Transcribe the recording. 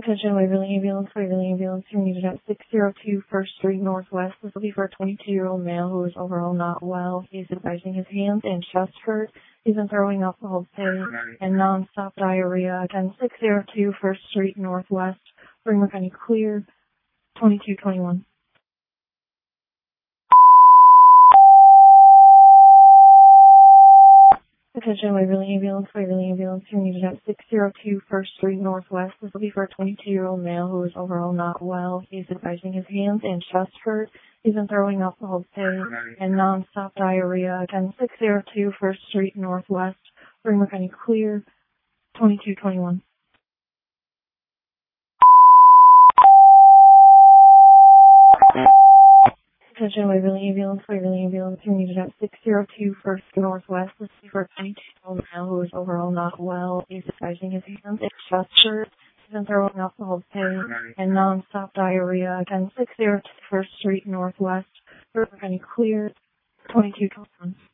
Attention, Waverly Ambulance, you're needed at 602 First Street Northwest. This will be for a 22-year-old male who is overall not well. He is advising his hands and chest hurt. He's been throwing up the whole day and non-stop diarrhea. Again, 602 First Street Northwest, Bremer County clear, 2221. Attention, Waverly Ambulance, you're needed at 602 First Street Northwest. This will be for a 22-year-old male who is overall not well. He's advising his hands and chest hurt. He's been throwing up the whole day and non-stop diarrhea. Again, 602 First Street Northwest, Bremer County clear, 2221. Attention, Waverly Ambulance, you're needed at 602 First Northwest. This is for a 22-year-old male who is overall not well. He's advising his hands and chest hurt. He's been throwing up the whole day and non-stop diarrhea. Again, 602 First Street Northwest, Bremer County clear, 2221.